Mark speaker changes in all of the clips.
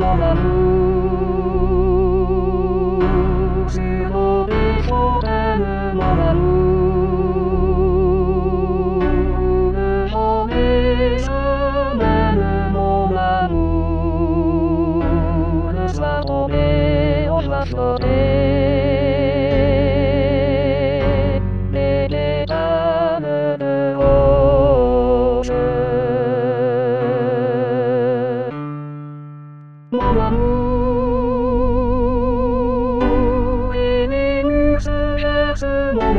Speaker 1: mon amour, sur les fontaines, mon amour, ne jamais, jamais, mon amour, le soir tombé, on va flotter, les pétales de rose. Mon amour, et les muses cherchent mon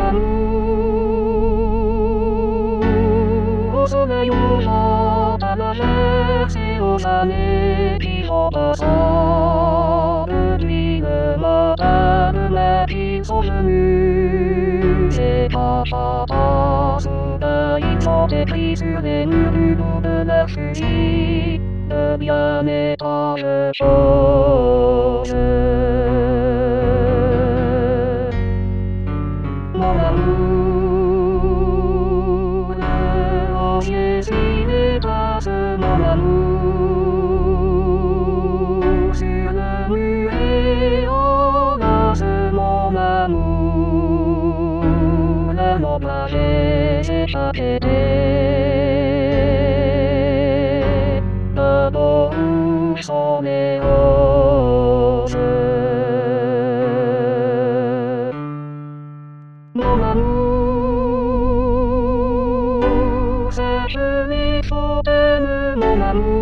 Speaker 1: amour, au soleil, au vent, à la gerce et aux années qui vont passant, depuis le matin de mai qu'ils sont venus, et papa, soudain ils ont écrit sur les murs du bout de leur fusil de bien étranges choses. Mon amour, le rosier s'il efface mon amour, sur le mur et enlace mon amour, le nom plagé c'est chaque été, de beaux rouges sont les roses. Mon amour, sèche les fontaines, mon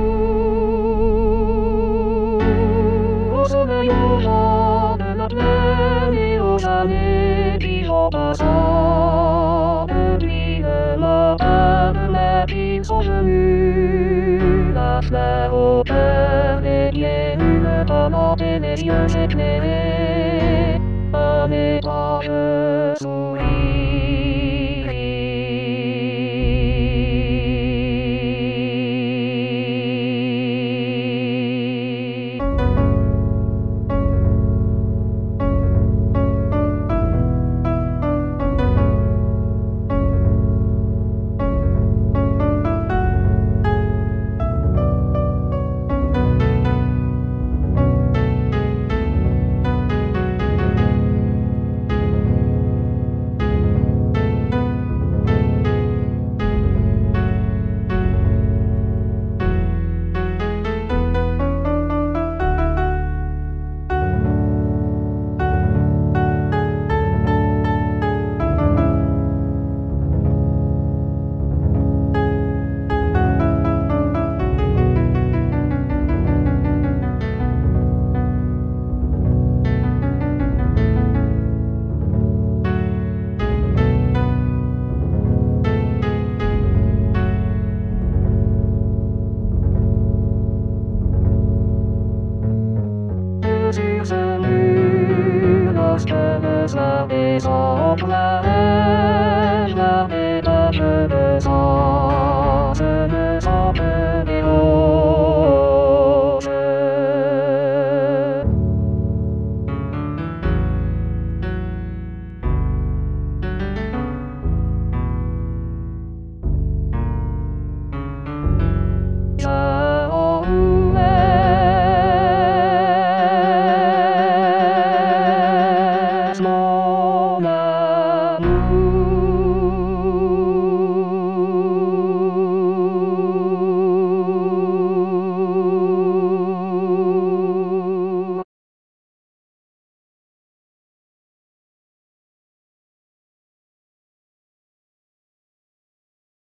Speaker 1: amour, au soleil, au vent de la plaine et aux années qui vont passant, depuis le matin de mai qu'ils sont venus, la fleur au cœur, les pieds nus, le talent et les yeux éclairés, un étrange sourire. Sur ce mur, lorsque le soir descend, la neige, la métache de sang.